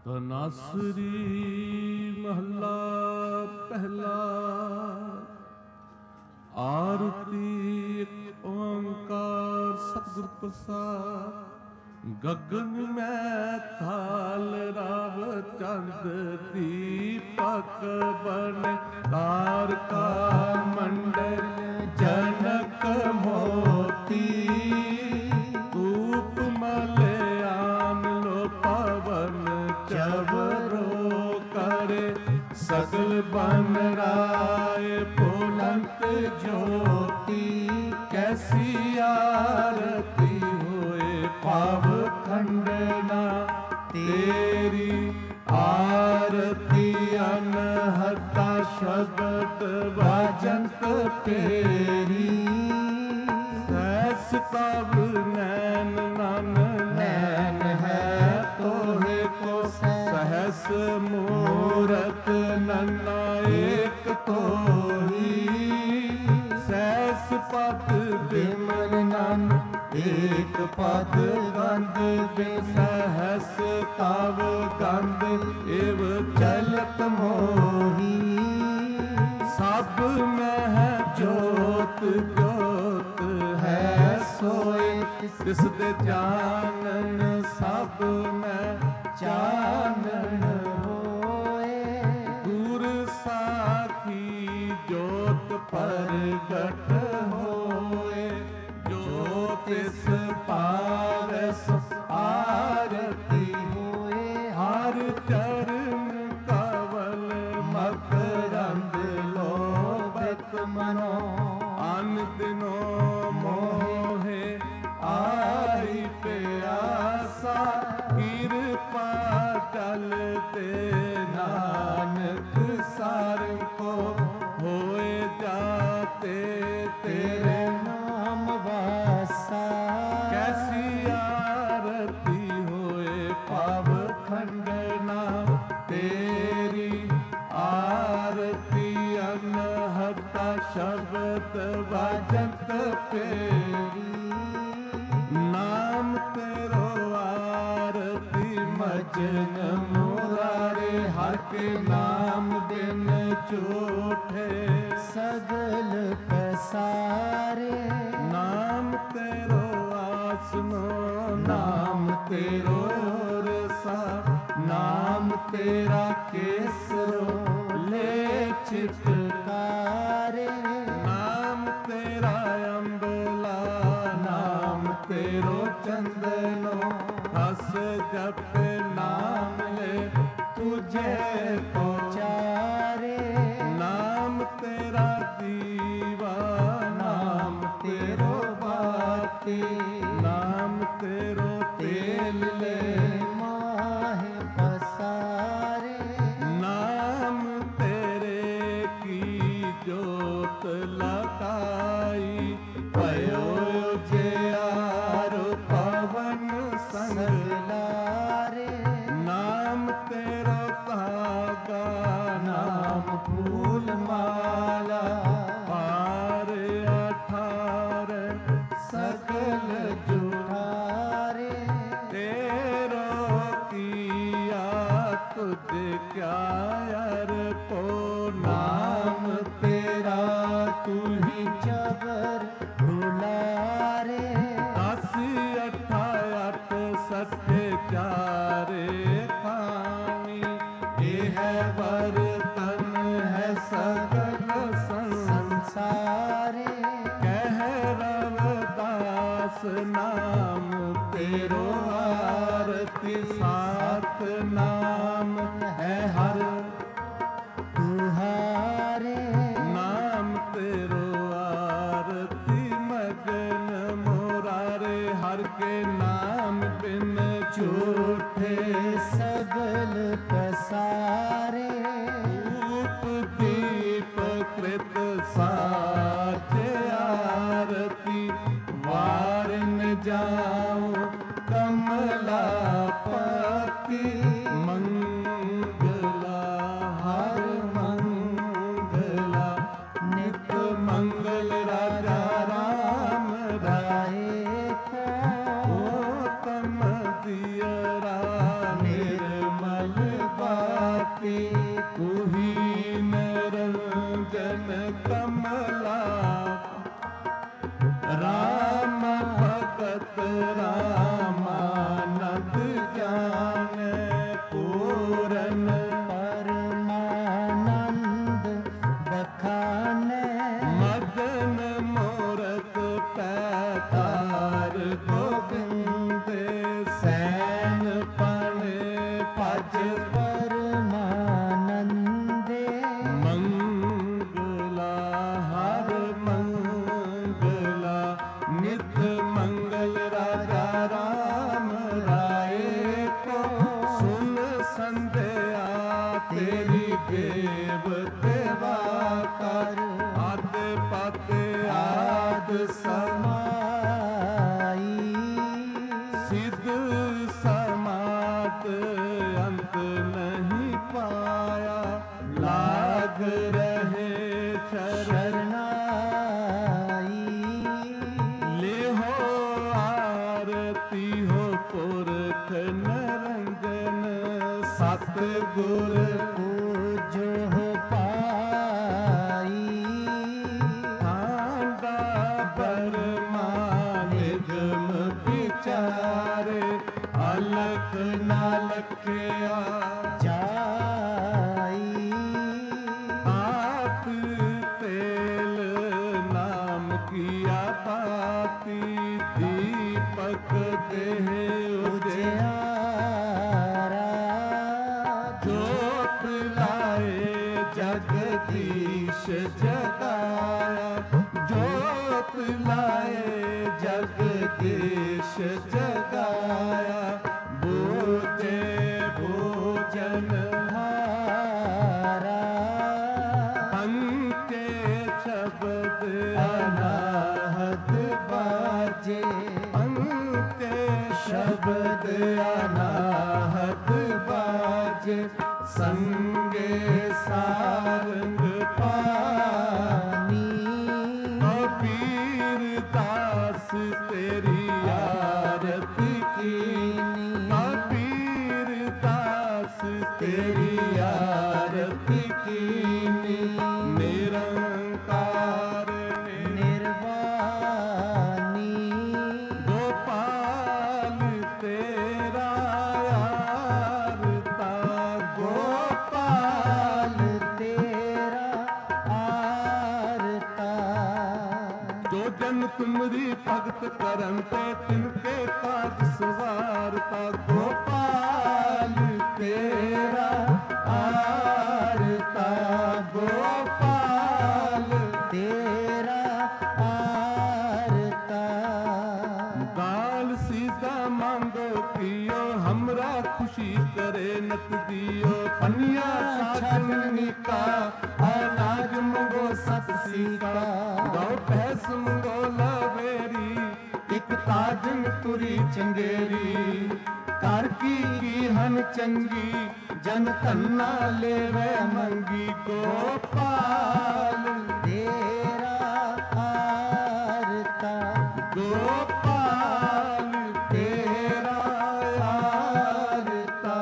ਤਨਾਸਰੀ ਮਹੱਲਾ ਪਹਿਲਾ। ਆਰਤੀ ਇੱਕ ਓੰਕਾਰ ਸਤਿਗੁਰ ਪ੍ਰਸਾਦ। ਗਗਨ ਮੈਂ ਥਾਲ ਰਾਵ ਚੰਦ ਦੀਪਕ ਬਨ ਤਾਰਕਾ ਮੰਡਲ ਜਨਕ ਮੋਤੀ। ਧੂਪ ਮਲਿਆਨ ਲੋ ਪਵਨ ਚਵਰੋ ਕਰੇ ਸਗਲ ਬਨ ਰਾਏ ਫੁਲੰਤ ਜੋਤੀ। ਕੈਸੀ ਆਰਤੀ ਹੋਏ ਪਾਵ ਖੰਡਨਾ ਤੇਰੀ। ਆਰਤੀ ਅਨਹਤਾ ਸ਼ਬਦ ਵਾਜੰਤ ਤੇਰੀ। ਸਹਿਸ ਤਵ ਨੈਣ ਨਨ ਨੈਣ ਹੈ ਤੋਹਿ ਕੋ। ਸਹਿਸ ਮੂਰਤ ਨਨਾ ਏਕ ਤੋਹੀ। ਸਹਿਸ ਪਦ ਬਿਮਲ ਨਨ ਏਕ ਪਦ ਗੰਧ ਬਿਨ। ਸਹਿਸ ਤਵ ਗੰਧ ਇਵ ਚਲਤ ਮੋਹੀ। ਸਭ ਮਹਿ ਜੋਤ ਜੋਤ ਹੈ ਸੋਇ। ਤਿਸ ਦੇ ਚਾਨਣ ਸਭ ਮੈਂ ਚਾਨਣ ਹੋਏ। ਗੁਰ ਸਾਖੀ ਜੋਤ ਪ੍ਰਗਟ ਹੋਏ। ਜੋ ਤਿਸ ਪਾਵੈ ਸੋ ਆਰਤੀ ਹੋਏ। ਹਰ ਚਰਨ ਕਵਲ ਮਕਰੰਦ ਲੋਭਤ ਮਨੋ। ਅਨ ਦਿਨੋ ਮੋਹੇ ਆਈ ਪਿਆਸਾ। ਕਿਰਪਾ ਚਲਤੇ ਨਾਨਕ ਸਾਰ ਕੋ। ਹੋਏ ਜਾਤੇ ਤੇਰੇ ਨਾਮ ਵਾਸਾ। ਕੈਸੀ ਆਰਤੀ ਹੋਏ ਪਾਵ ਖੰਡਨਾ ਤੇਰੀ। ਆਰਤੀ ਅਨਹਤਾ ਸ਼ਬਦ ਵਾਜੰਤ ਤੇਰੀ। ਨਾਮ ਤੇਰੋ ਆਰਤੀ ਮਜਨ ਮੁਰਾਰੇ। ਹਰ ਕੇ ਨਾਮ ਬਿਨ ਝੂਠੇ ਸਗਲ ਪਸਾਰੇ। ਨਾਮ ਤੇਰੋ ਆਸਨੋ ਨਾਮ ਤੇਰੋ ਰਸਾ। ਨਾਮ ਤੇਰਾ ਕੇਸਰੋ ਲੈ ਚਿਤਕਾਰੇ। ਨਾਮ ਤੇਰਾ ਅੰਬਲਾ ਨਾਮ ਤੇਰੋ ਚੰਦਨੋ। ਹਸ ਜਪ ਨਾਮ ਲੈ ਤੁਝੇ ਪਹੁੰਚਾਰੇ। ਨਾਮ ਤੇਰਾ ਦੀਵਾ ਨਾਮ ਤੇਰੋ ਬਾਤੀ। ਨਾਮ ਤੇਰੋ ਤੇਲ ਲੈ ਮਾਹੇ ਪਸਾਰੇ। ਨਾਮ ਤੇਰੇ ਕੀ ਜੋਤ ਲਗਾਈ। ਭਇਓ ਜਿਆਰੋ ਪਵਨ ਸੰਗਲਾਰੇ। ਨਾਮ ਤੇਰਾ ਧਾਗਾ ਨਾਮ ਫੂਲ ਮਾਲਾ। ਪਾਰ ਅਠਾਰ ਸਗਲ ਜੁਠਾਰੇ। ਤੇਰੋ ਕੀਆ ਤੁਧ ਕਿਆ ਅਰਪੋ। ਨਾਮ ਤੇਰਾ ਤੁਹੀ ਚਬਰ ਦੁਲਾਰੇ। 10 ਅਠਾ ਅਠ ਸੱਠੇ ਚਾਰੇ ਖਾਣੀ। ਇਹ ਹੈ ਵਰਤਨ ਹੈ ਸਗਲ ਸੰਸਾਰੇ। ਕਹਿ ਰਵਿਦਾਸ ਨਾਮ ਤੇਰੋ ਆਰਤੀ। ਸਾਤ ਨਾਮ ਹੈ ਹਰ ਤੁਹਾਰੇ। ਨਾਮ ਤੇਰੋ ਆਰਤੀ ਮਗਨ ਮੁਰਾਰੇ। ਹਰ ਕੇ ਨਾਮ ਬਿਨ ਝੂਠੇ ਸਗਲ ਪਸਾਰੇ। ਧੂਪ ਦੀਪ ਕ੍ਰਿਤ ਸਾਚੇ ਆਰਤੀ। ਵਾਰ ਨ ਜਾਉ ਕਮਲਾ ਪਤੀ। ਮੰਗਲਾ ਹਰ ਮੰਗਲਾ ਨਿਤ ਮੰਗਲ ਰਾਜਾ ਰਾਮ ਰਾਏ ਕੋ। ਤਮ ਦਿਯਰਾ ਨਿਰਮਲ ਤੇਰੀ ਬੇਵਤਵਾ ਕਰ, ਆਦ ਪਤ ਆਦ ਸਮਾਈ, ਸਿੱਧ ਸਮਾਤ ਅੰਤ ਨਹੀਂ ਪਾਇਆ, ਲਾਗ ਰਹੇ ਸ਼ਰਨਾਈ। ਲੇਹੋ ਆਰਤੀ ਹੋ ਪੁਰਖ ਨਰੰਜਨ, ਸਤ ਗੁਰ ਪੂਜੋ ਪਾਈ। ਆਂਦਾ ਬਰਮਾ ਨਿਗਮ ਵਿਚਾਰੇ, ਅਲਖ ਨਾ ਲਖਿਆ ਜਾਈ। ਆਪ ਤੇਲ ਨਾਮ ਕੀਆ ਪਾਤੀ, ਦੀਪਕ ਦੇਹ ਉਜਿਆਰਾ। ਜੋਤ ਲਾਏ ਜਗਦੀਸ਼ ਜਗਾਇਆ, ਜੋਤ ਲਾਏ ਜਗਦੀਸ਼ ਜਗਾਇਆ। ਬੂਝੇ ਭੋਜਨ ਹਾਰਾ, ਅੰਕੇ ਸ਼ਬਦ ਅਨਾਹਤ ਬਾਜੇ, ਅੰਕੇ ਸ਼ਬਦ ਅਨਾਹਤ ਬਾਜੇ। ਸੰਗੇ ਸਾਰੰਗ ਪਾਨੀ, ਕਬੀਰ ਦਾਸ ਤੇਰੀ ਆਰਤੀ ਕੀਨੀ, ਕਬੀਰ ਦਾਸ ਤੇਰੀ ਆਰਤੀ ਕੀਨੀ। ਨਿਰੰਕਾਰ ਨਿਰਵਾਣੀ, ਗੋਪਾਲ ਤੇਰਾ ਆਰਤਾ, ਗੋਪਾਲ ਤੇਰਾ ਆਰਤਾ। ਜੋ ਜਨ ਤੁਮਰੀ ਭਗਤ ਕਰਨ ਤੇ, ਤਿਨਕੇ ਕਾਜ ਸਵਾਰਤਾ। ਗੋਪਾਲ ਤੇਰਾ ਆਰਤਾ, ਗੋਪਾਲ ਤੇਰਾ ਆਰਤਾ। गाल सीधा मांगो पियो, हमरा खुशी करे नत दियो। पनिया साधन का अनाज मंगो सत सीका, गौ भैंस मंगो लवेरी, एक ताजन तुरी चंगेरी। कर की हन चंगी, जन धन्ना लेवे मंगी। गोपाल तेरा आरता, गोपाल तेरा आरता।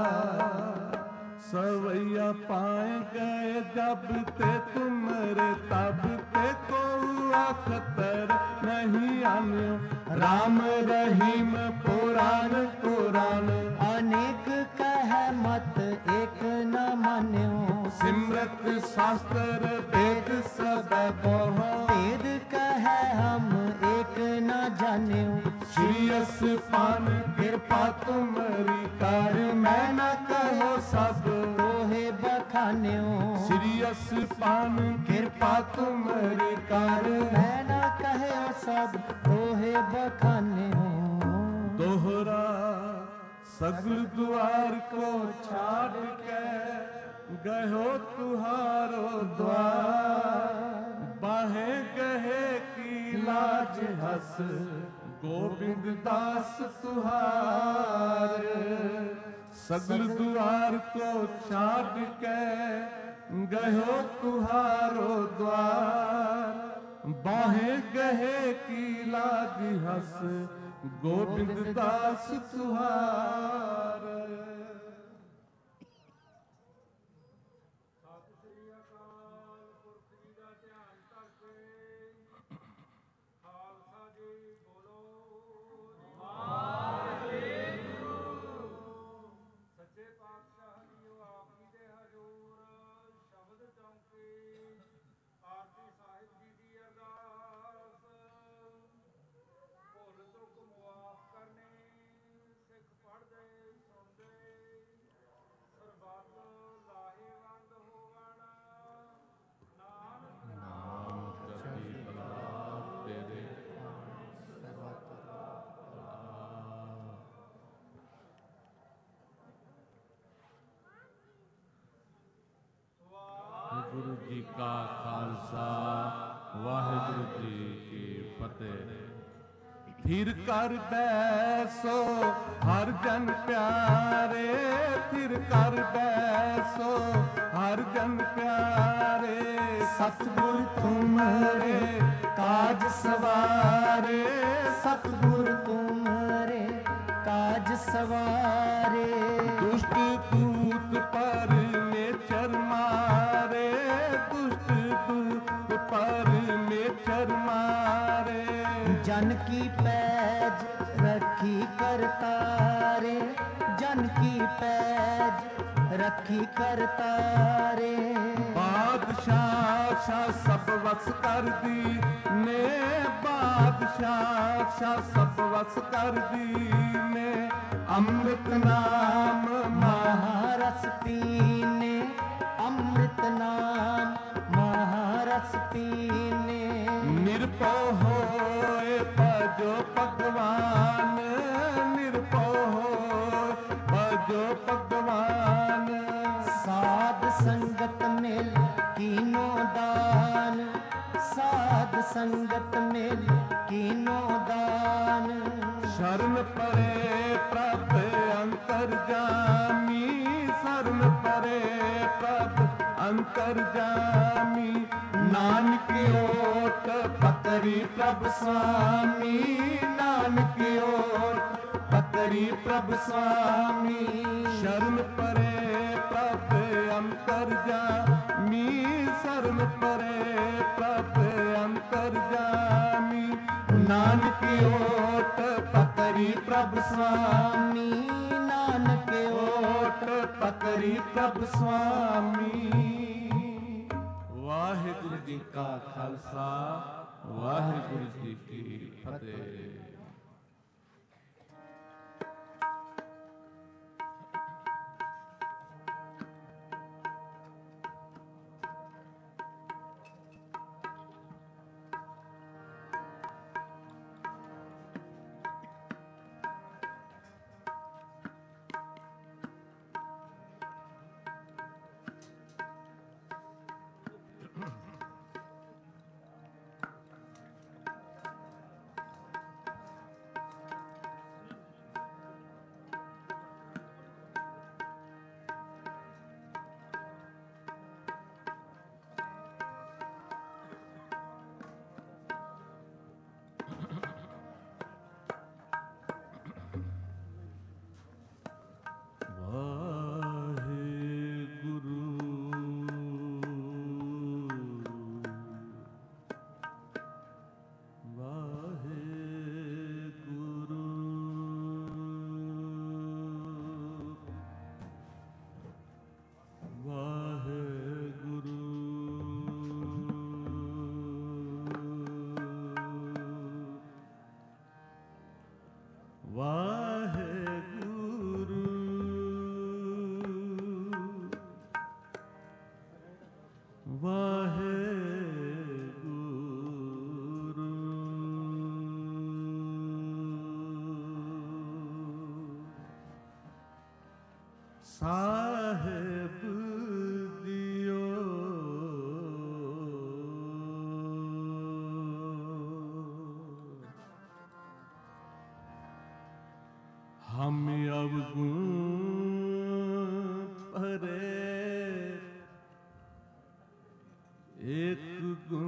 सवैया पाए गए जब ते तुमरे, तब ते को अखतर नहीं आन्यो। राम रहीम पुराण पुराण, अनेक कह मत एक न मान्यो। सिमरत शास्त्र वेद सब बहु, वेद कह हम एक न जान्यो। श्री पान कृपा तुमरी कर, मैं न कहो सब तोहे बखान्यो। श्री पान कृपा तुमरी कर, मैं न कहो सब तोहे बखान्यो। दोहरा सगल द्वार को छाड़ के, गयो तुहारो द्वार। बाहे गहे की लाज हस, गोविंद दास तुहार। सगल द्वार को छाड़ के, गयो तुहारो द्वार। बाहे गहे की लाज हस, गोविंद दास तुहार। ਭੁੱਲ ਚੁੱਕ ਮੁਆਫ ਕਰਨੇ, ਸਿੱਖ ਪੜ੍ਹ जी का खालसा वाहिगुरु जी की फतेह। फिर कर बैसो हर जन प्यारे, फिर कर बैसो हर जन प्यारे, सतगुर तुमरे काज सवारे, सतगुर तुमरे काज सवारे। दुष्ट दूत पर नेचर मारे, दुष्ट दूत पर नेचर मारे, जन की पैज रखी करतारे, जन की पैज रखी करतारे। बादशाह शाह सब वस कर दी ने, बादशाह शाह सब वस कर दी ने, अमृत नाम महारस पीने, अमृत नाम महारस पीने। निरपो होए भजो भगवान, निरपो होए भजो भगवान, साध संगत मिल कीनो दान, साध संगत मिल कीनो दान। शरण परे प्रभ अंतर जामी, शरण परे प्रभ अंतर जामी, नानक ओट पकड़ी प्रभ स्वामी, नानक ओट पकड़ी प्रभ स्वामी। शरण परे प्रभ अंतर जामी, शरण परे प्रभ अंतर जामी, नानक ओट पकड़ी प्रभ स्वामी, नानक ओट पकड़ी प्रभ स्वामी। वाहिगुरु जी का खालसा वाहिगुरु जी की फतेह। साहेब दियो हम अवगुण परे एक गुण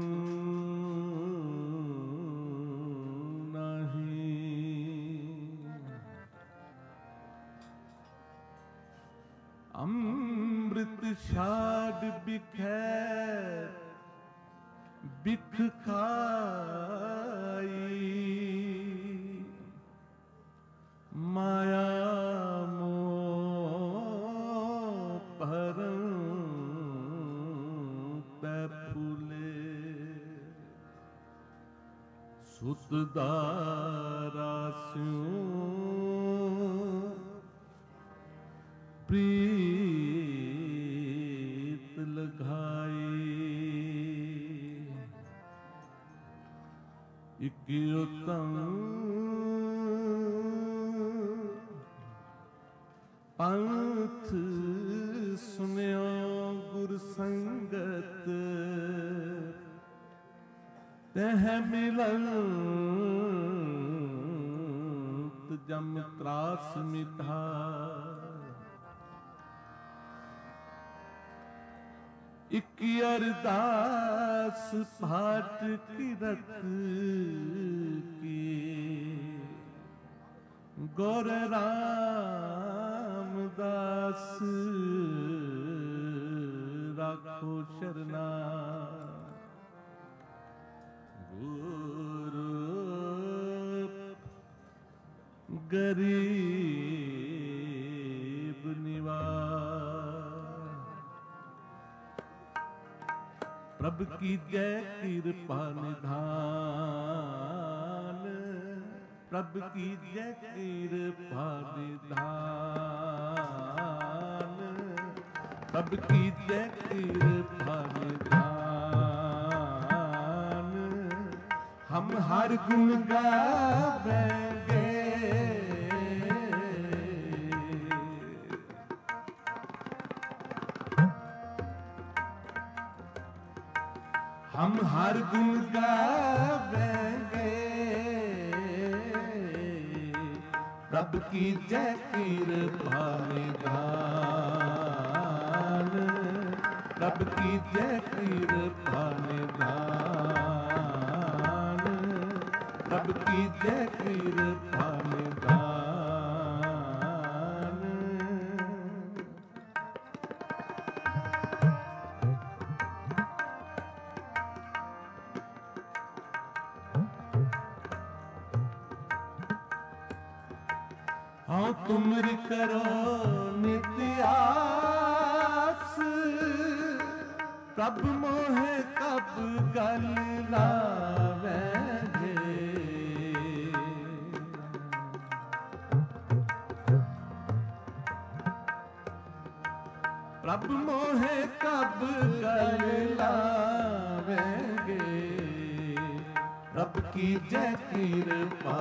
अमृत छाड़ बिखै बिख खाई, माया मोह भरम पै फूले, सुत दारा स्यों प्रीत लगाई, इक्योतम पंथ सुनियो गुर संगत, मिलंत जम त्रास मिटा इक अरदास फाट किरत की गौर रामदास राखो शरणा गुरु गरीब निवास प्रभु की जय कृपा निधान प्रभु की जय कृपा निधान प्रभु की जय कृपा निधान हम हर गुण गावेंगे हम हर गुण गावेंगे प्रभु की जय कृपा निधान प्रभु की जय कृपा निधान प्रभु की जय कृपा निधान हाँ तुमरी करो नित्य आस प्रभु मोहे कब गल लावेंगे प्रभु मोहे कब गल लावेंगे प्रभु की जय कृपा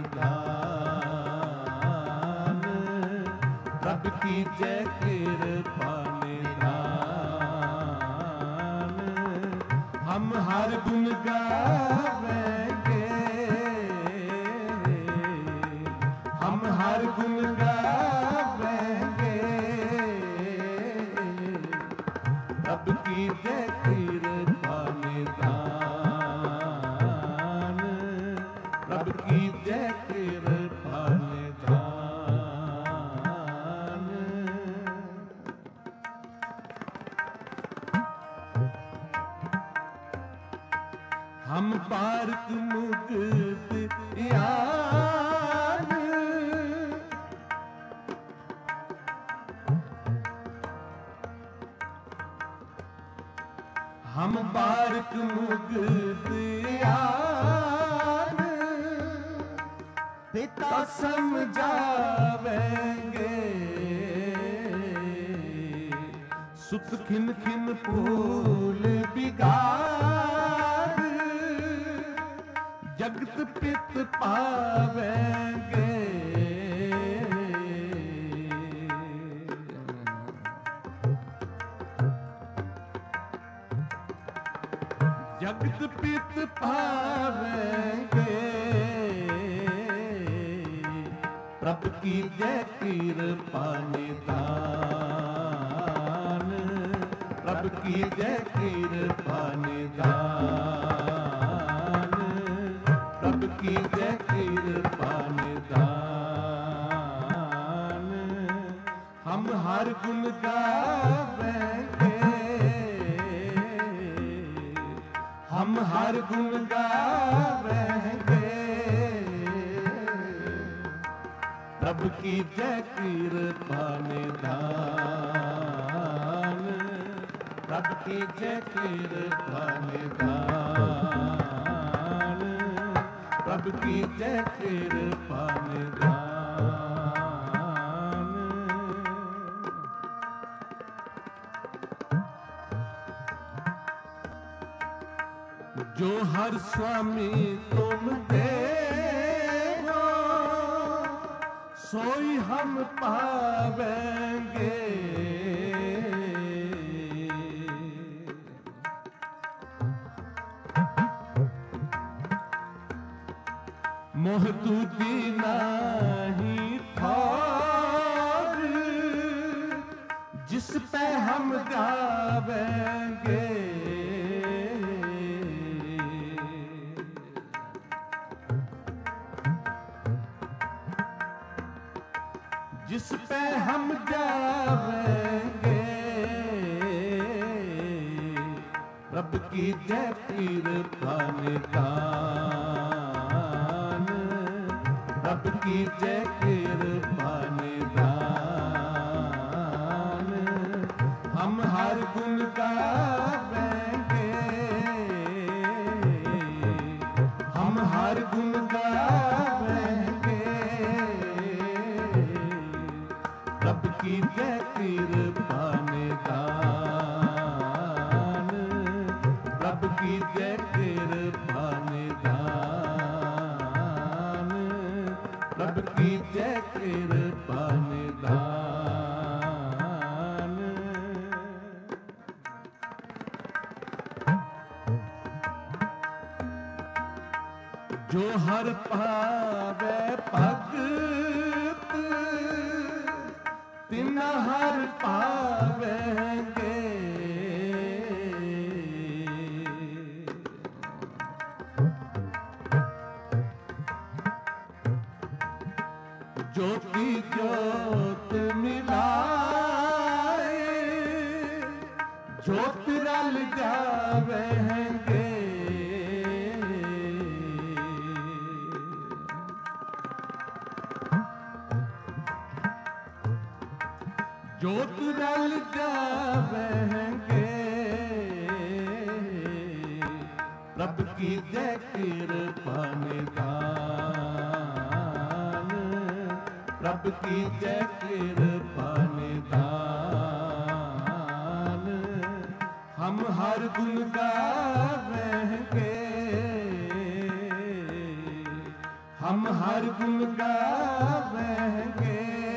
निधान प्रभु की जय कृपा निधान हम हर गुण गावेंगे हम हर गुण गावेंगे प्रभु की जय कृपा निधान प्रभु की जय कृपा निधान हम पारक मुक्त यान हम बारक मुक्त यान पिता समझावेंगे सुत खिन खिन फूल बिगाड़ जगत पित पावेंगे जगत पित पावेंगे प्रभु की जय कृपा निधान प्रभु की जय कृपा निधान प्रभु की जय कृपा निधान हम हर गुण गावेंगे हम हर गुण गावेंगे प्रभु की जय कृपा निधान प्रभु की जय कृपा निधान प्रभु की जय कृपा निधान जो हर स्वामी तुम देवो सोई हम पावेंगे मोह दूधी नाही ठौर, जिस पे हम गावेंगे। जिस पे हम गावेंगे, रब की जय पीर निदान, रब की जय पीर निदान। हम हर गुण गावेंगे, हम हर गुण गावेंगे, रब की जय पीर निदान, रब की जय पीर निदान, रब की जय पीर निदान। जो हर पावे भगत, तिन्ह हर पावेंगे। ज्योति ज्योत मिलाए, ज्योत रल जावेंगे। ज्योत रल जावेंगे, रब की जय कृपा निदान, रब की जय कृपा निदान। हम हर गुण गावेंगे, हम हर गुण गावेंगे,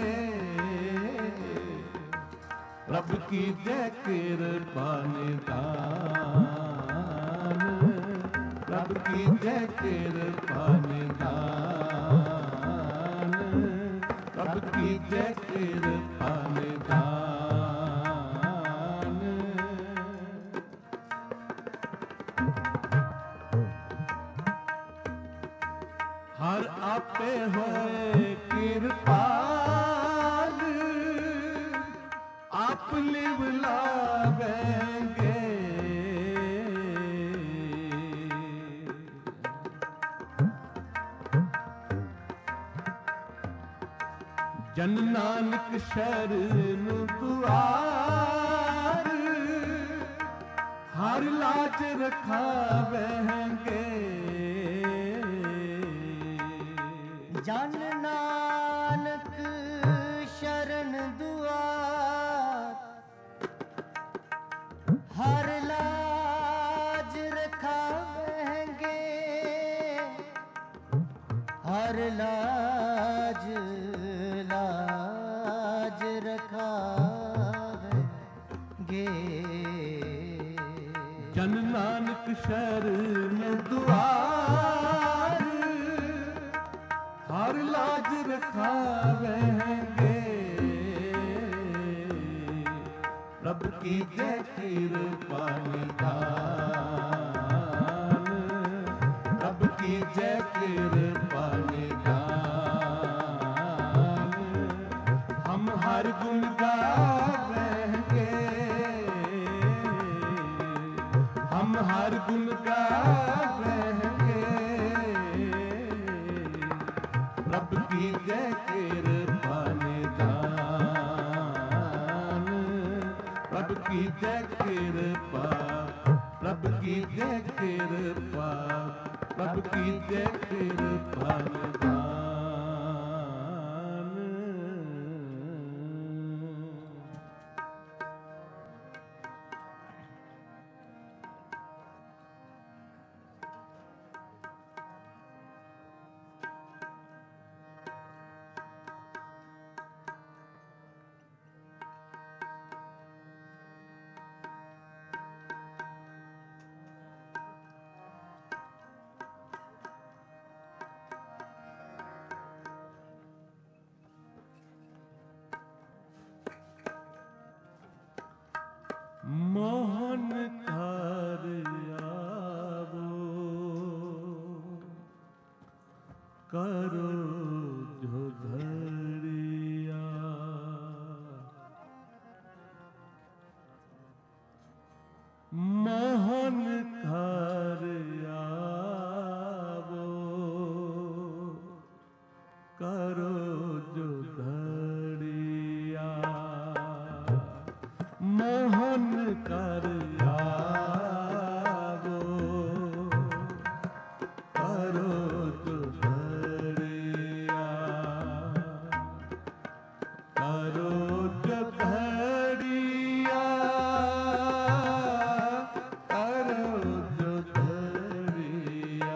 रब की जय कृपा निदान, रब की जय कृपा निदान, रब की जय कृपा निदान। हर आपे होए कृपाल, आप लिव लावेंगे। जन नानक शरण दुआर, हर लाज रखावेंगे। जन नानक शरण दुआर, हर लाज रखावेंगे, हर लाज लाज रखावेंगे। जन नानक शरण दुआर, हर लाज रखावेंगे। रब की जय कृपा निदान, रब की जय कृपा निदान। हम हर गुण गावेंगे, हम हर गुण गावेंगे, रब की जय कृपा निदान, रब की जय कृपा, रब की जय कृपा, रब की जय कृपा निदान। मोहन कर आवो करो जो धड़िया। मोहन कर आवो करो जो धड़िया। मोहन कर आवो करो जो धड़िया। करो जो धड़िया करो जो धड़िया।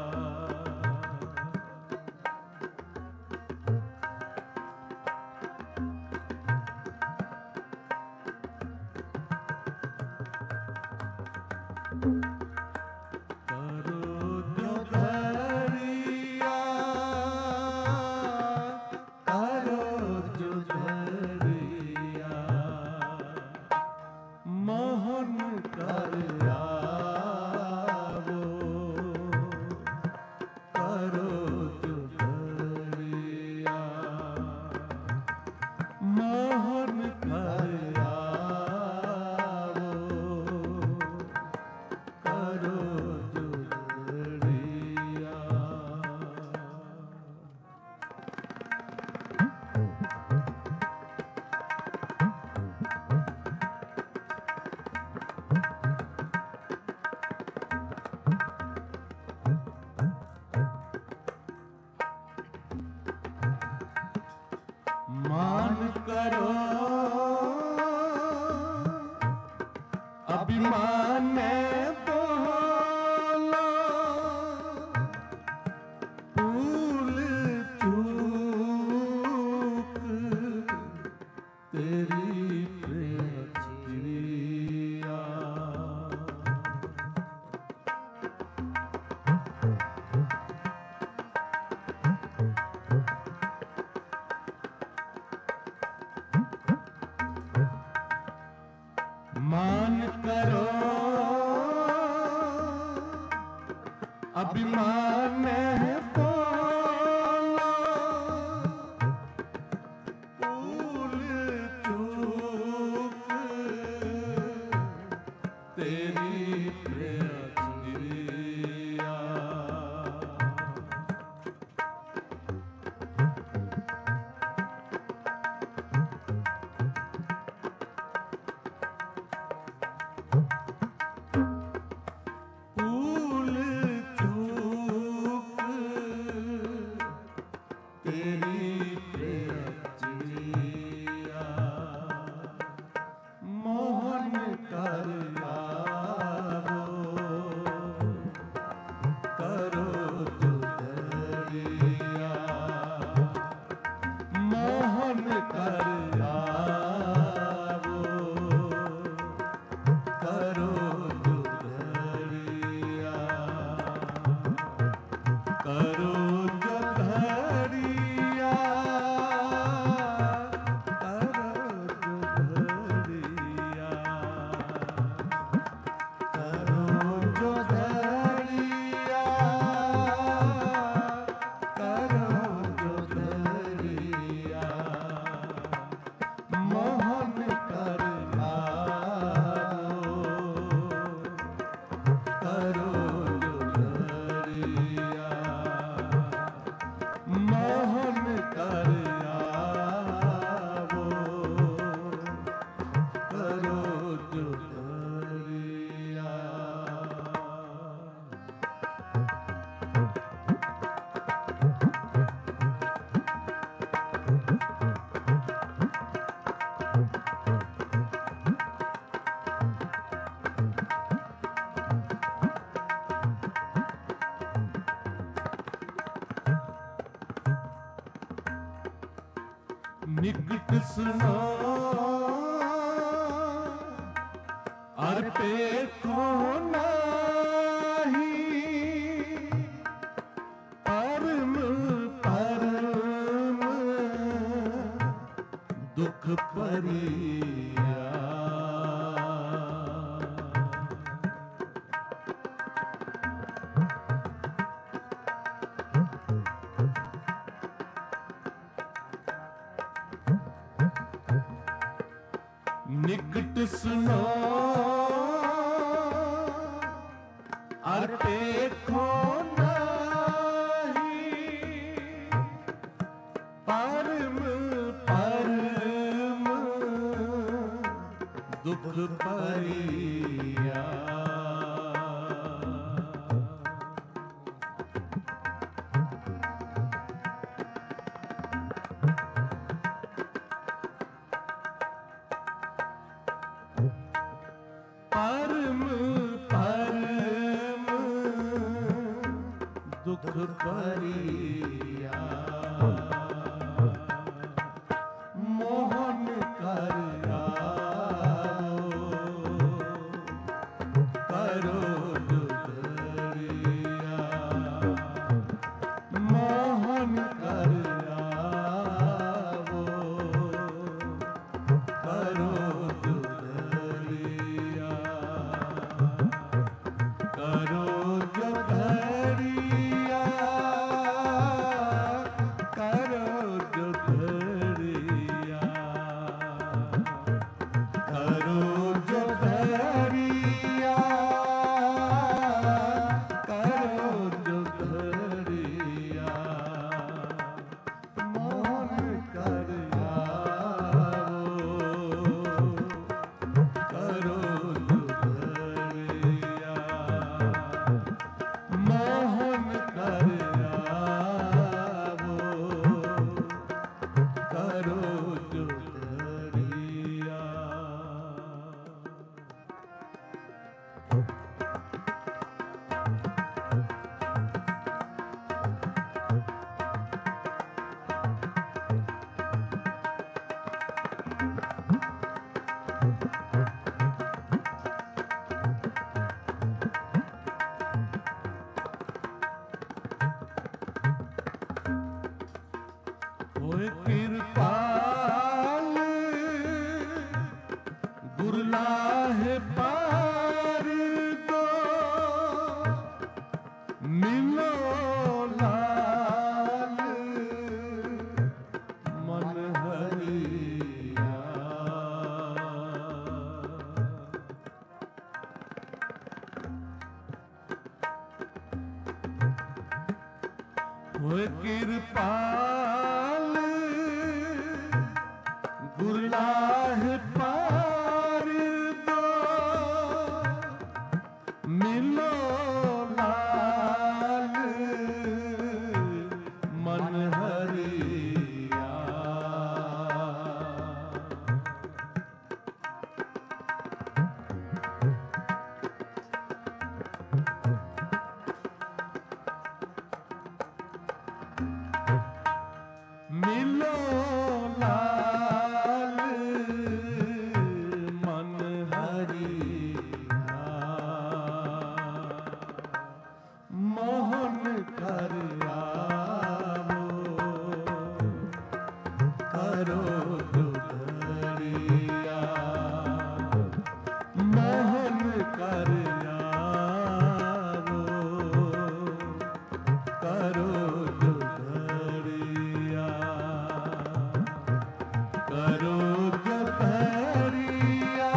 मान करो अभिमान बोलो भूल चूक तेरी प्रिया। मान करो अभिमान बोलो भूल चूक तेरी प्रिया। भूल चूक तेरी प्रिया। मोहन कर आवो करो जो धड़िया। मोहन कर आवो करो जो धड़िया। करो जो धड़िया करो जो धड़िया। करो जो धड़िया करो जो धड़िया। मोहन कर आवो करो जो धड़िया। मोहन कर आवो करो जो धड़िया। निकट सुनो अर्पे को नाही परम परम दुख परिया। निकट सुनो अर देखो नाही, परम परम दुख परिया। परम परम दुख परिया, मोहन कर आओ, करो दुधरिया, मोहन कर आओ, करो दुधरिया, करो दुधरिया, करो दुधरिया, करो दुधरिया, करो दुधरिया, मोहन कर आओ, करो दुधरिया, मोहन कर आओ, करो दुधरिया। होए कृपाल गुरलाहे पार दो, मिलो लाल मन हरिया। होए कृपाल गुरलाहे पार दो, मिलो लाल मन हरिया। मिलो लाल मन हरिया, मोहन कर आओ, करो दुधरिया, मोहन कर आओ, करो दुधरिया, करो दुधरिया,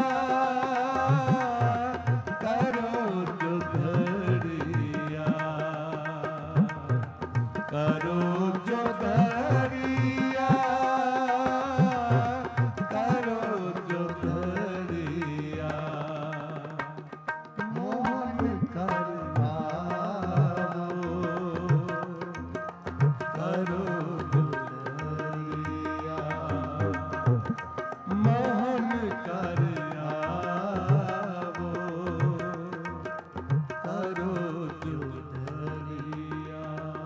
करो दुधरिया, करो दुधरिया, करो दुधरिया, मोहन कर आओ, करो दुधरिया, मोहन कर आओ, करो दुधरिया।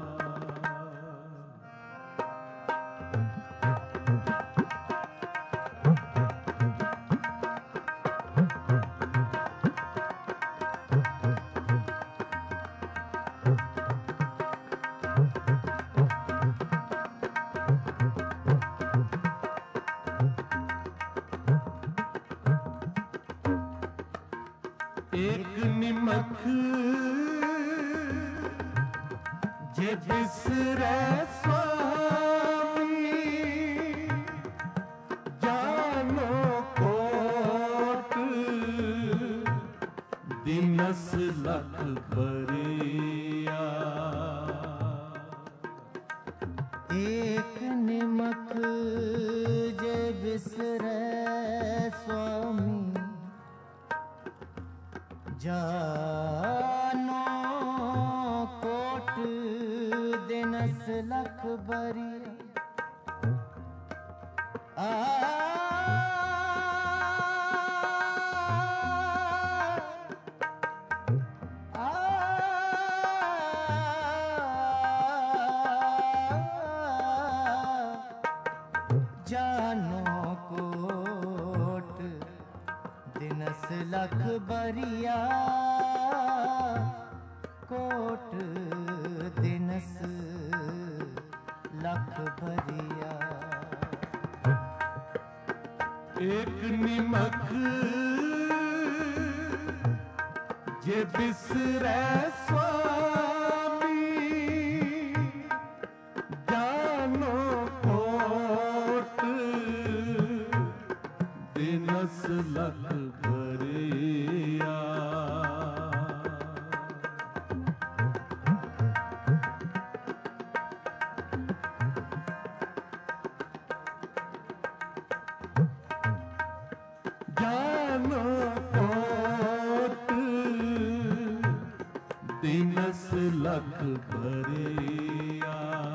एक निमक जे बिसरे स्वामी, जानो को लख बरिया कोट दिनस लख बरिया। एक निमक जे बिसरै स्वामी जानो कोट दिनस लख बरिया। जानो कोट दिनस लख बरिया।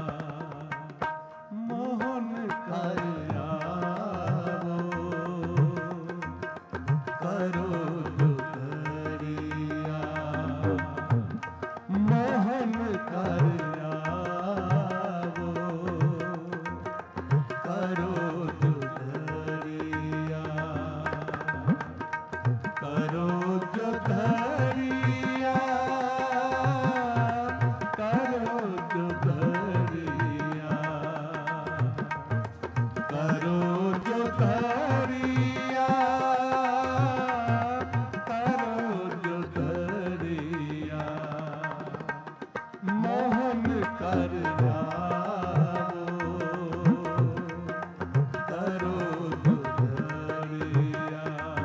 मोहन कर आवो करो जो करिया। मोहन कर आवो करो जो करिया। करो जो करिया करो जो करिया। करो जो करिया करो जो करिया। मोहन कर आवो करो जो करिया।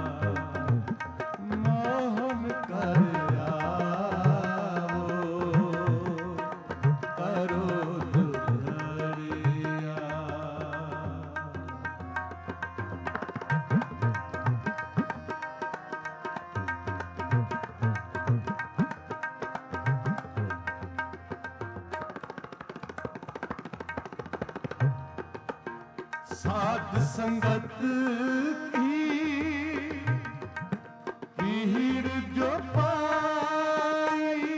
मोहन कर आवो करो जो करिया। साध संगत की भीड़ जो पाई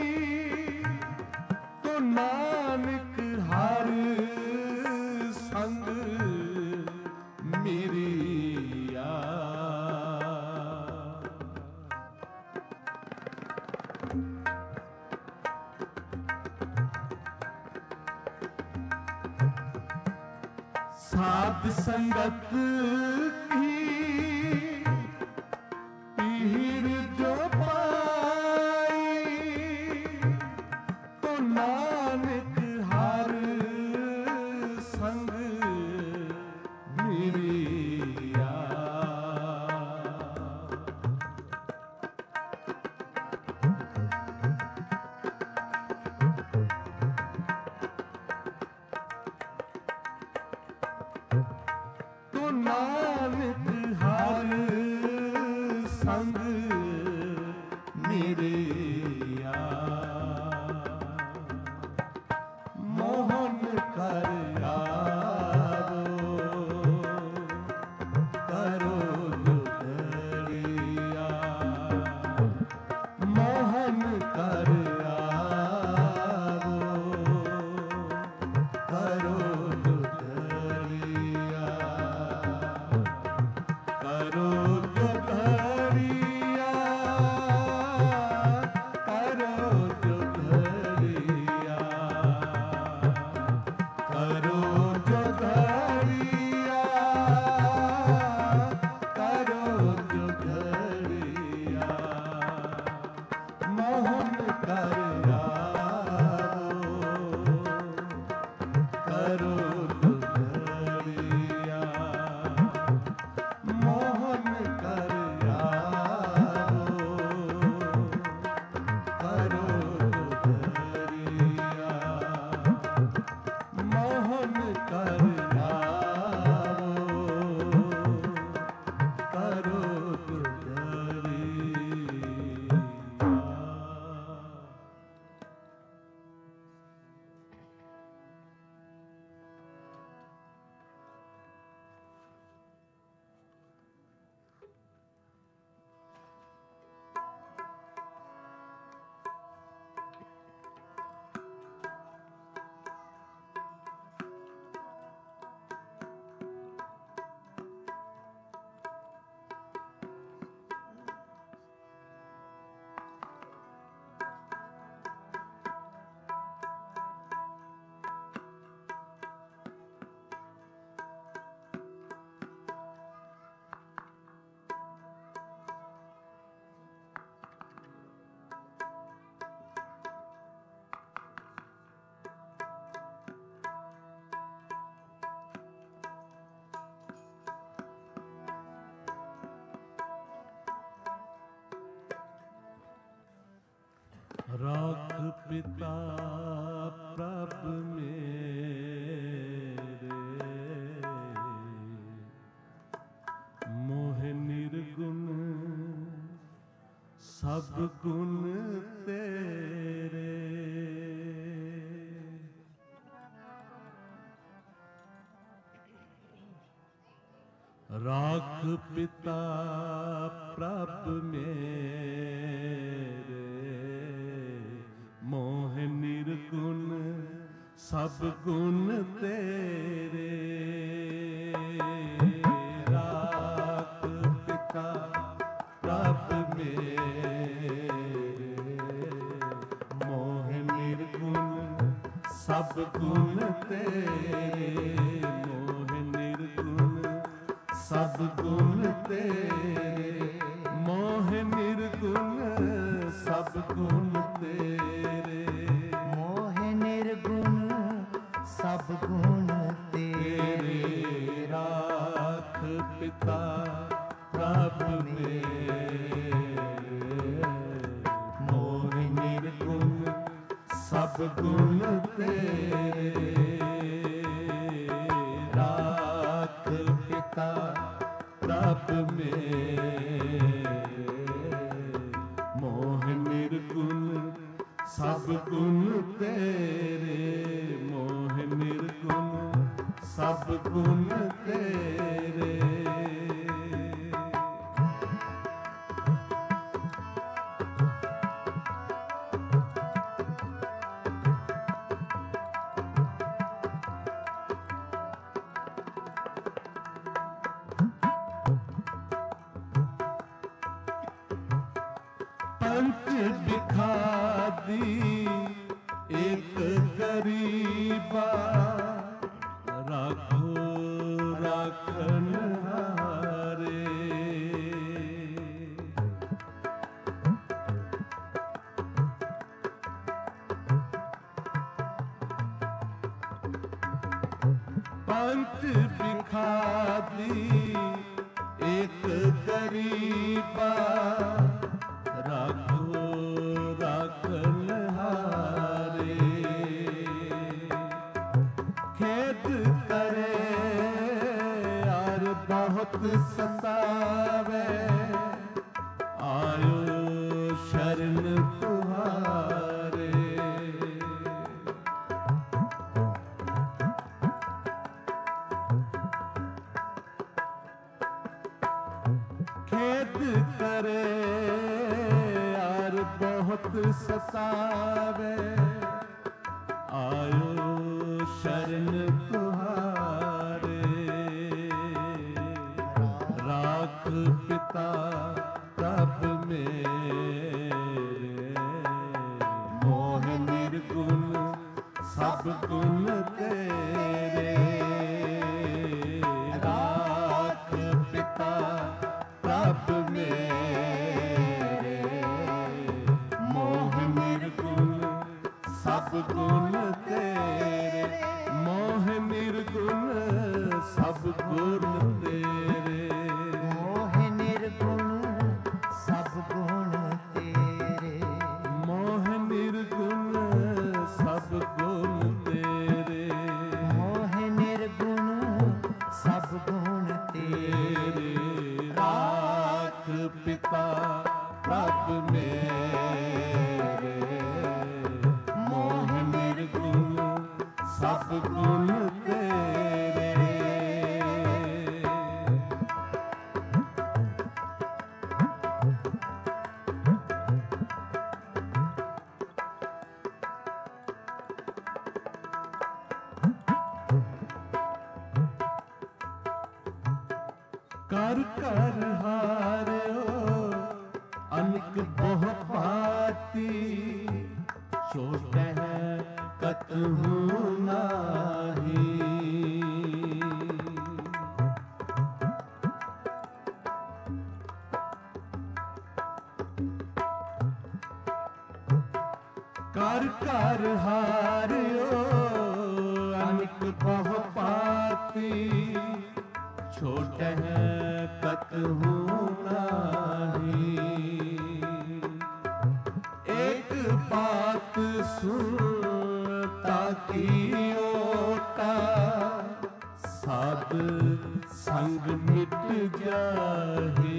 तो नानक हर संग मिरिया। साध संगत की भीड़ जो पाई तो नानक हर संग मिरिया। तो नानक हर संग मिरिया। मोहन कर आवो करो जो करिया। मोहन कर आवो करो जो करिया। करो जो करिया करो जो करिया। करो जो करिया राख पिता प्रभ मेरे, मोह निर्गुण सब गुण तेरे। राख पिता प्रभ मेरे, मोह निर्गुण सब गुण तेरे। राख पिता प्रभ मेरे, मोह निर्गुण सब गुण तेरे। मोह निर्गुण सब गुण तेरे, मोह निर्गुण सब गुण तेरे। मोह निर्गुण सब गुण तेरे। राख पिता प्रभ मेरे, मोह निर्गुण सब गुण तेरे। राख पिता प्रभ मेरे, मोह निर्गुण सब गुण तेरे। मोह निर्गुण सब गुण तेरे। पंच बिखादी एक गरीबा, राखो राखन हारे। पंच बिखादी एक गरीबा, राखो राखन हारे। खेद करे यार बहुत सतावे, आयो शरण तुम्हारे। खेद करे यार बहुत सतावे, आयो शरण तुम्हारे। राख पिता प्रभ मेरे, मोह निर्गुण सब गुण तेरे। राख पिता प्रभ मेरे, मोह निर्गुण सब गुण तेरे। मोह निर्गुण सब गुण तेरे। मोह निर्गुण सब गुण तेरे। मोह निर्गुण सब गुण तेरे। मोह निर्गुण सब गुण तेरे। राख पिता प्रभ मेरे, मोह निर्गुण सब गुण तेरे। कर कर हारियो अनक बहु भांति, छोट है कतहु नाही। कर कर हारियो अनक बहु भांति, छोट है कतहु नाही। एक बार ਮਿਟ ਜਾਹੇ।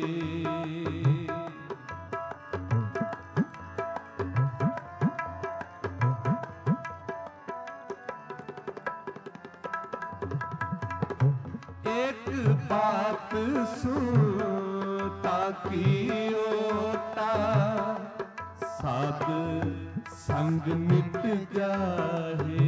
एक बात सुन ताकि ओटा साध संग मिट जाहे।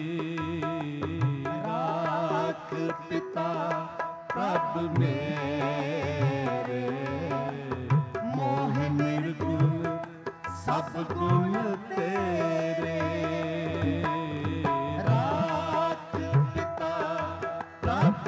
राख पिता प्रभ मेरे मोह निर्गुण सब गुण तेरे। राख पिता प्रभ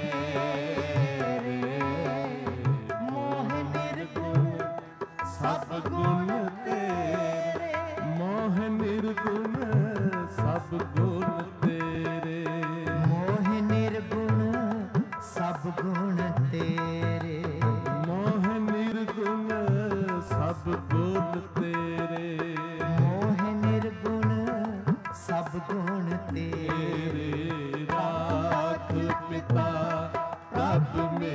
मेरे मोह निर्गुण सब गुण तेरे। मोह निर्गुण सब गुण तेरे। मोह निर्गुण सब गुण तेरे। मोह निर्गुण सब गुण तेरे। मोह निर्गुण सब गुण तेरे। राख पिता प्रभ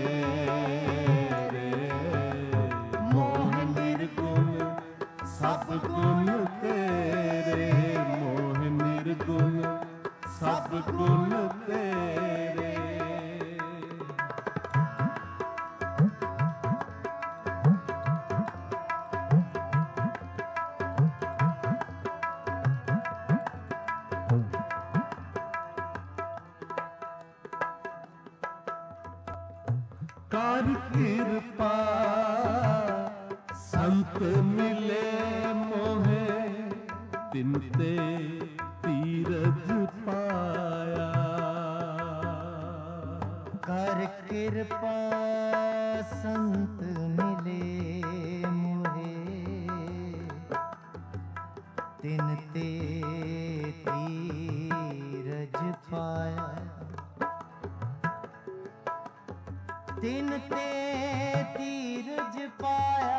मेरे मोह निर्गुण सब गुण तेरे। मोह निर्गुण सब गुण तेरे। कर कृपा संत मिले मोहे तिनते तीरथ पाया। कर कृपा संत मिले मोहे तिन ते तीरज पाया। तिन ते तीरज पाया।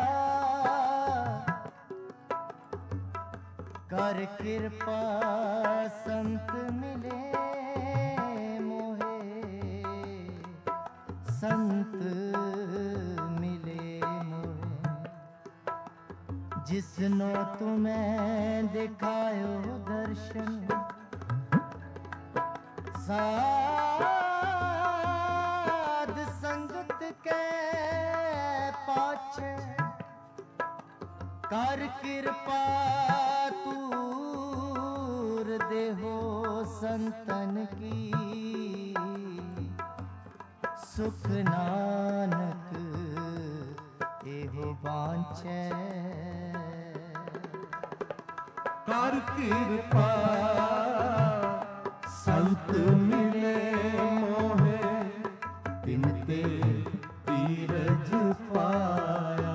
कर कृपा संत मिले मोहे संत मिले मोहे। जिसनो तुम्हें दिखायो दर्शन साध संगत के पाछे। कर कृपा तूर देहो संतन की। सुख नानक एहो बांछे। कर कृपा संत मिले मोहे तिनते तीरज पाया।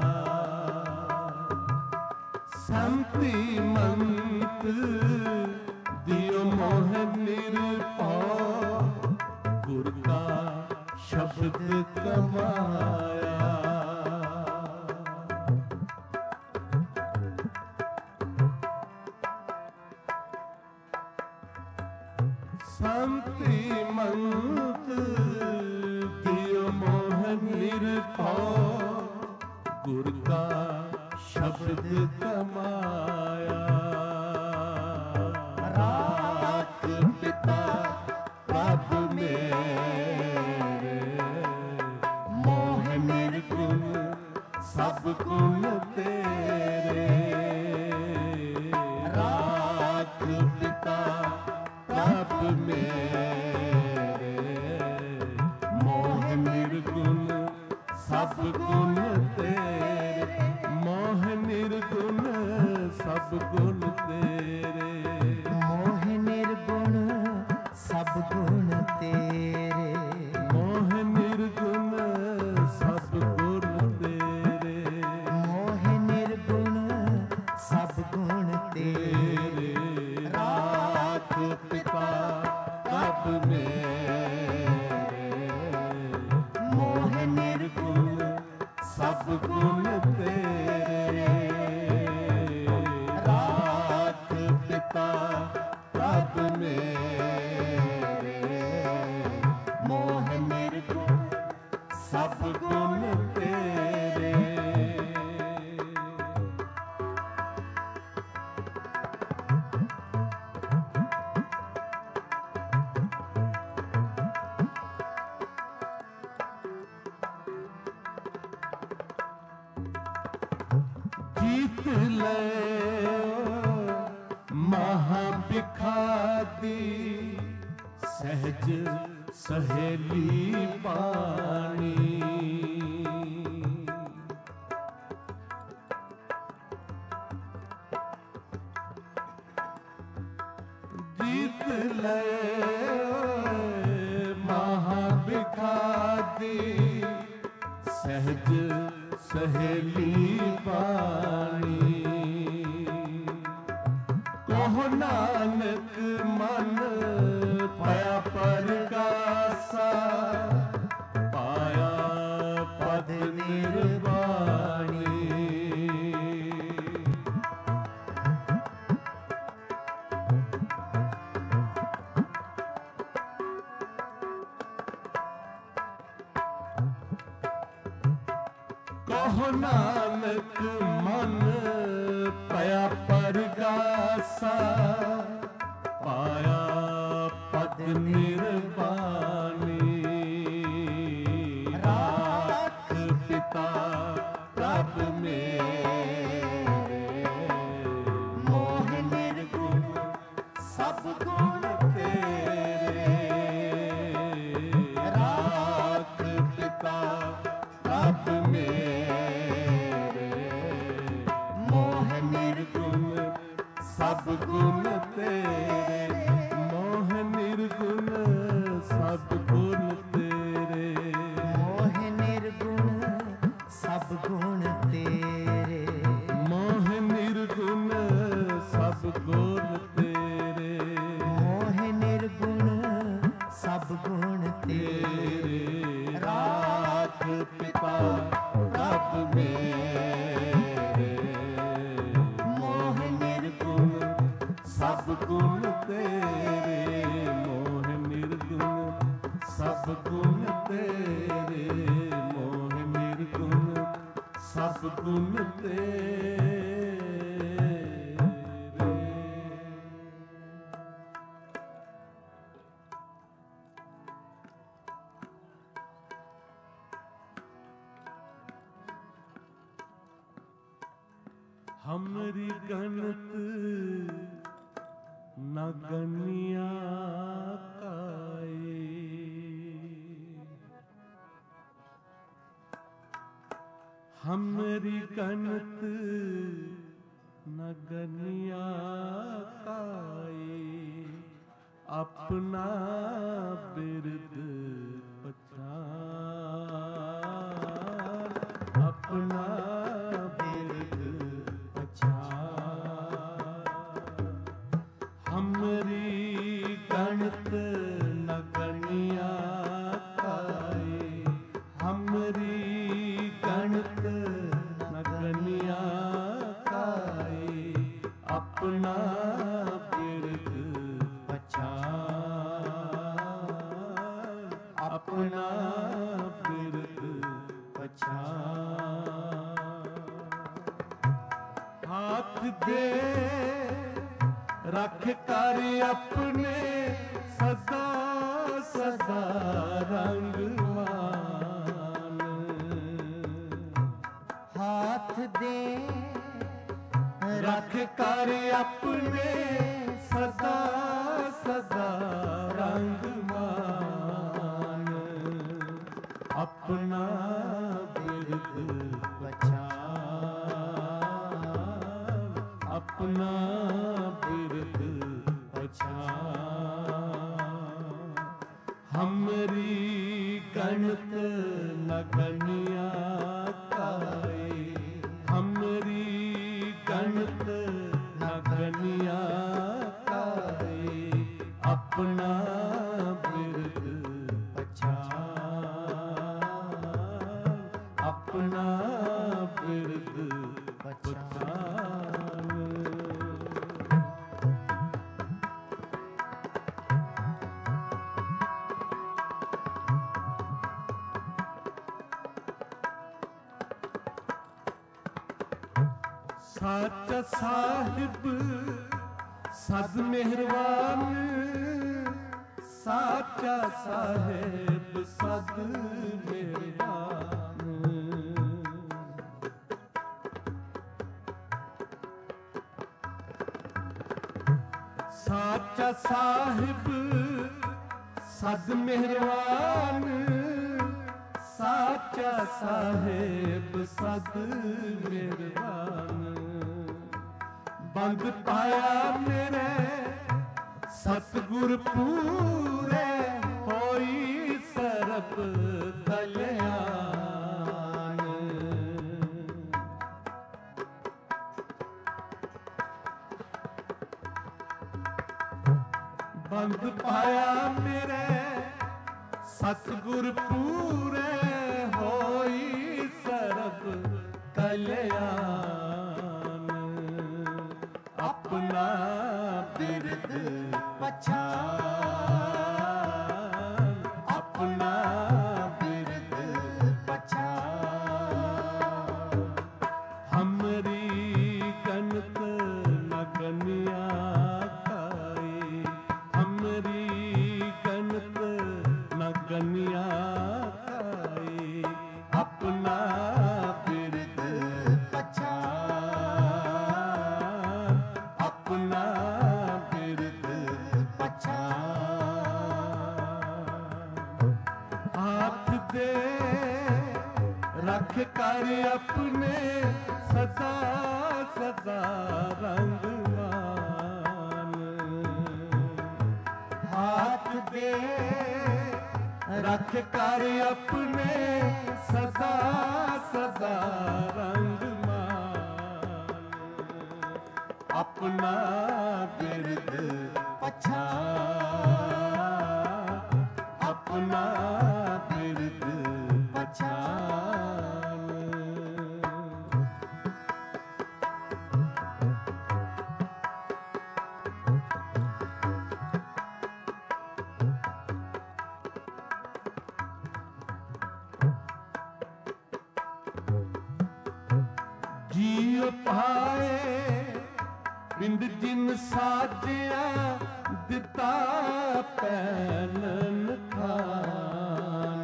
संति मंत दियो मोह निरपौ गुर का शब्द कमाया। संति मंत दियो मोह निरपौ गुर का शब्द कमाया। राख पिता प्रभ मेरे मोह निर्गुण सब गुण तेरे। राख पिता प्रभ मेरे मोह निर्गुण सब गुण तेरे। मोह निर्गुण सब गुण तेरे। मोह निर्गुण सब गुण तेरे। मोह निर्गुण सब गुण तेरे। मोह निर्गुण सब गुण तेरे। राख पिता प्रभ मेरे मोह निर्गुण सब गुण तेरे। राख ਸਭ ਗੁਣ ਤੇਰੇ। ਜੀਤ ਲੈ ਮਹਾ ਬਿਖਾਦੀ ਸਹਿਜ ਸਹੇਲੀ ਬਾਣੀ। ਜੀਤ ਲੈ ਮਹਾ ਬਿਖਾਦੀ ਸਹਿਜ ਸਹੇਲੀ ਬਾਣੀ। ਕਹੋ ਨਾਨਕ ਮਨ ਪਾਇਆ ਪਰਗਾਸਾ, ਪਾਇਆ ਪਦ ਨਿਰਵਾਣੀ। ਕਹੋ ਨਾਨਕ ਮਨ ਪਾਇਆ ਪਰਗਾਸਾ, ਪਾਇਆ ਪਦ ਨਿਰਵਾਣੀ। ਰਾਖ ਪਿਤਾ ਪ੍ਰਭ ਮੇਰੇ, ਮੋਹ ਨਿਰਗੁਣ ਸਭ ਗੁਣ ਤੇਰੇ। ਰਾਖ ਪਿਤਾ ਪ੍ਰਭ ਮੇਰੇ, ਮੋਹ ਨਿਰਗੁਣ ਸਭ ਗੁਣ ਤੇਰੇ। ਮੋਹ ਨਿਰਗੁਣ ਸਭ ਗੁਣ ਤੇਰੇ। ਮੋਹ ਨਿਰਗੁਣ ਸਭ ਗੁਣ ਤੇਰੇ। ਮੋਹ ਨਿਰਗੁਣ ਸਭ ਗੁਣ ਤੇਰੇ। ਮੋਹ ਨਿਰਗੁਣ ਸਭ ਗੁਣ ਤੇਰੇ। ਰਾਖ ਪਿਤਾ ਪ੍ਰਭ ਮੇਰੇ, ਮੋਹ ਨਿਰਗੁਣ ਸਭ ਗੁਣ ਤੇਰੇ। ਮੋਹ ਨਿਰਗੁਣ ਸਭ ਗੁਣ ਤੇਰੇ। ਮੋਹ ਨਿਰਗੁਣ ਸਭ ਗੁਣ ਤੇਰੇ। हमरी गणत न गनिया काए। हमरी गणत न गनिया काए। अपना बिरद पछान, अपना बिरद हमरी गणत न गनिया काए। हमरी गणत न गनिया काए। अपना बिरद पछान, अपना बिरद पछान। हाथ दे रख कर अपने सदा सदा रंग मान। हाथ दे रख कर अपने सदा सदा रंग मान। अपना बिरद पछान, अपना बिरद पछान। हमरी गणत न गनिया काए। हमरी गणत न गनिया काए। अपना बिरद पछान, अपना बिरद पछान। ਸਾਚਾ ਸਾਹਿਬ ਸਦ ਮਿਹਰਬਾਨ, ਸਾਚਾ ਸਾਹਿਬ ਸਦ ਮਿਹਰਬਾਨ। ਸਾਚਾ ਸਾਹਿਬ ਸਦ ਮਿਹਰਬਾਨ, ਸਾਚਾ ਸਾਹਿਬ ਸਦ ਮਿਹਰਬਾਨ। ਬੰਦ ਪਾਇਆ ਮੇਰੇ ਸਤਿਗੁਰ ਪੂਰੇ, ਹੋਈ ਸਰਬ ਕਲਿਆਣ। ਬੰਦ ਪਾਇਆ ਮੇਰੇ ਸਤਿਗੁਰ ਪੂਰੇ, ਹੋਈ ਸਰਬ ਕਲਿਆਣ। ਆਪਣਾ ਬਿਰਦ ਪਛਾਣ, ਆਪਣਾ ਬਿਰਦ ਪਛਾਣ। ਹਮਰੀ ਗਨਤ ਨ ਗਨਿਆ ਕਾਈ, ਹਮਰੀ ਗਨਤ ਨ ਗਨਿਆ ਕਾਈ। ਆਪਣਾ ਬਿਰਦ ਪਛਾਣ, ਆਪਣਾ ਬਿਰਦ ਪਛਾਣ। ਹੱਥ ਦੇ ਰੱਖ ਕਰ ਆਪਣੇ ਸਦਾ ਸਦਾ ਰੰਗਮਾਨ। ਹੱਥ ਦੇ ਰੱਖ ਕਰ ਆਪਣੇ ਸਦਾ ਸਦਾ ਰੰਗਮਾਨ। ਆਪਣਾ ਬਿਰਦ ਪਛਾਣ, ਆਪਣਾ ਬਿਰਦ ਪਛਾਣ। ਜੀਉ ਪਾਏ ਬਿੰਦ ਜਿਨ ਸਾਜਿਆ, ਦਿੱਤਾ ਪੈਨਨ ਖਾਨ।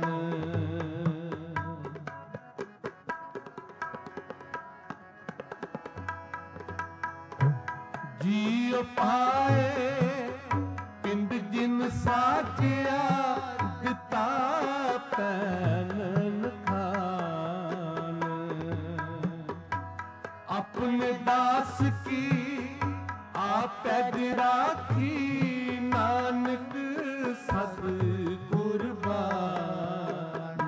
ਜੀਉ ਪਾਏ ਬਿੰਦ ਜਿਨ ਸਾਜਿਆ, ਦਿੱਤਾ ਪੈਨਨ ਖਾਨ। अपने दास की आपै राखी, नानक सद कुर्बान।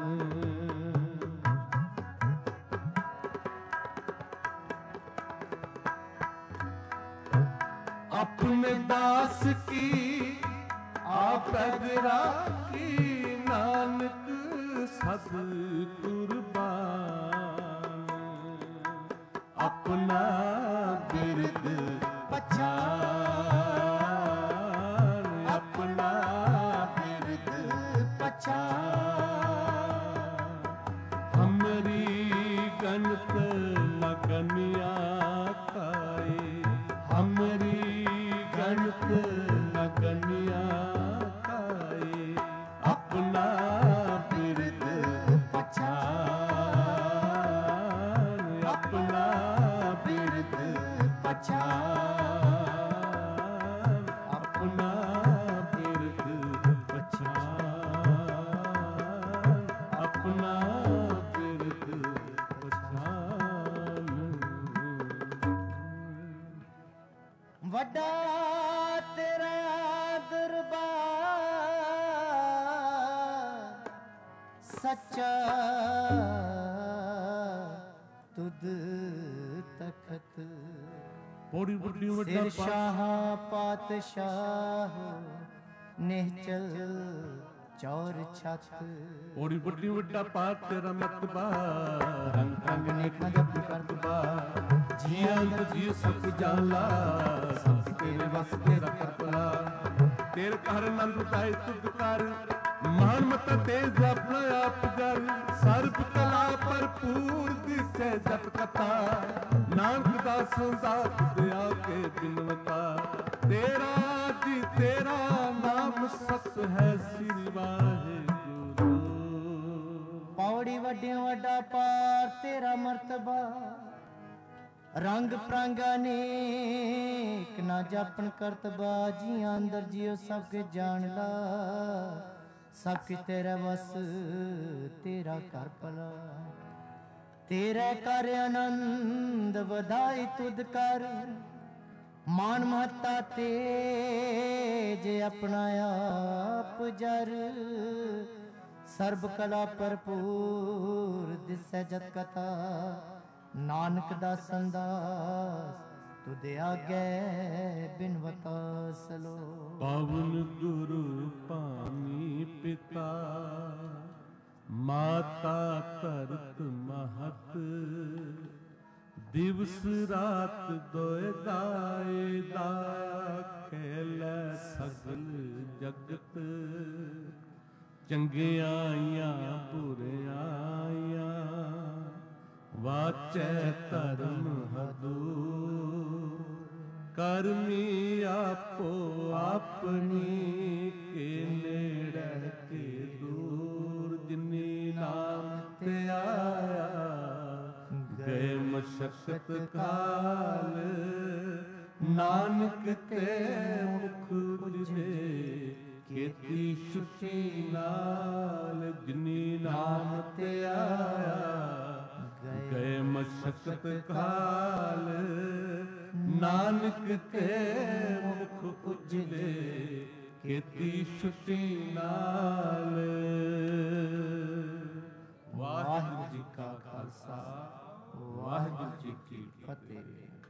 अपने दास की आपै राखी, नानक सद कुर्बान। अपना बिरद पछाण, अपना बिरद पछाण। हमरी गनत न गनिया काई, हमरी गनत न गनिया काई। अपना बिरद पछाण, अपना बिरद पछाण, अपना बिरद पछाण, अपना बिरद पछाण। ਵੱਡਾ ਤੇਰਾ ਦਰਬਾਰ, ਸੱਚਾ ਤੁਧ ਤਖਤ। ਬੋੜੀ ਬੁੱਢੀ ਵੱਡਾ ਸਿਰ ਸ਼ਾਹ ਪਾਤਸ਼ਾਹ, ਨਿਹਚਲ ਚੌਰ ਛੱਤ। ਬੋੜੀ ਬੁੱਢੀ ਵੱਡਾ ਪਾਤ ਤੇਰਾ ਮਤਬਾ, ਰੰਗ ਰੰਗ ਨੇਕਾਂ ਜਪੂ ਕਰਤਬਾ। ਜੀ ਅੰਤ ਜੀ ਸਭ ਜਾਲਾ, ਸਭ ਤੇਰੇ ਵਸ ਤੇਰਾ ਕਰਪਲਾ। ਤੇਰੇ ਘਰ ਨੰਦ ਤਾਏ ਤੁਧ ਕਰ, ਮਾਨ ਮਤਾ ਤੇਜ ਆਪਣਾ ਆਪ ਜਲ ਸਰਬ ਕਲਾ ਭਰਪੂਰ ਦਿਸੈ ਜਪ ਕਥਾ ਨਾਨਕ ਦਾਸ ਦਾਸ ਦਿਆ ਕੇ ਬਿਨਵਤਾ ਤੇਰਾ ਜੀ ਤੇਰਾ ਨਾਮ ਸਤ ਹੈ ਸ੍ਰੀ ਵਾਹਿਗੁਰੂ। ਪੌੜੀ ਵੱਡਿਓ ਵੱਡਾ ਪਾਰ ਤੇਰਾ ਮਰਤਬਾ ਰੰਗ ਪ੍ਰੰਗ ਅਨੇਕ ਨਾ ਜਾਪਣ ਕਰਤਬਾ ਜੀਆਂ ਅੰਦਰ ਜਿਉ ਸਭ ਕੇ ਜਾਣ ਲਾ ਸਭ ਕਿ ਤੇਰਾ ਵਸ ਤੇਰਾ ਘਰ ਭਲਾ ਤੇਰੇ ਕਰ ਆਨੰਦ ਵਧਾਈ ਤੁਧ ਕਰ ਮਾਨ ਮਹੱਤਾ ਤੇਜ ਆਪਣਾ ਆਪ ਜਰ ਸਰਬ ਕਲਾ ਭਰਪੂਰ ਦਿਸੈ ਜਤ ਕਥਾ ਨਾਨਕ ਦਾ ਸੰਦਾਸ ਤੁਧ ਆਗੇ ਬਿਨਵਤਾ ਸਲੋ। ਪਵਨ ਗੁਰੂ ਭਾਨੀ ਪਿਤਾ ਮਾਤਾ ਧਰਤ ਮਹਤ ਦਿਵਸ ਰਾਤ ਦੋਇ ਦਾਏ ਦਾ ਖੇਲੈ ਸਗਲ ਜਗਤ ਚੰਗਿਆਈਆਂ ਬੁਰਿਆਈਆਂ ਵਾਚੈ ਧਰਮ ਹਦੂਰ ਕਰਮੀ ਆਪੋ ਆਪਣੀ ਕੇ ਨੇੜੇ ਕੇ ਦੂਰ ਜਿਨੀ ਨਾਮ ਤੇ ਆਇਆ ਗਏ ਮਸ਼ਕਤ ਕਾਲ ਨਾਨਕ ਤੇ ਮੁਖ ਉਜਲੇ ਕੀਤੀ ਸੁਚੀ ਨਾਲ ਜਿਨੀ ਨਾਮ ਤੇ ਆਇਆ ਗਏ ਮਸ਼ਕਤ ਕਾਲ ਨਾਨਕ ਤੇ ਮੁਖ ਉਜਲੇ ਕੀਤੀ ਛੁੱਟੀ ਨਾਲ। ਵਾਹਿਗੁਰੂ ਜੀ ਕਾ ਖਾਲਸਾ ਵਾਹਿਗੁਰੂ ਜੀ ਕੀ ਫਤਿਹ।